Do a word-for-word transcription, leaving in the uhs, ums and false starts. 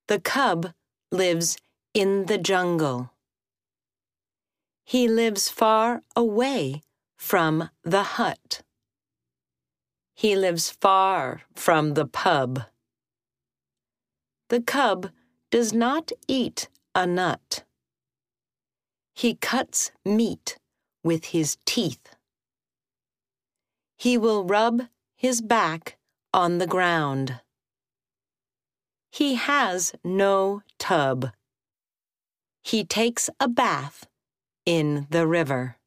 The cub lives in the jungle. He lives far away from the hut. He lives far from the pub. The cub does not eat a nut. He cuts meat with his teeth. He will rub his back on the ground. He has no tub. He takes a bath in the river.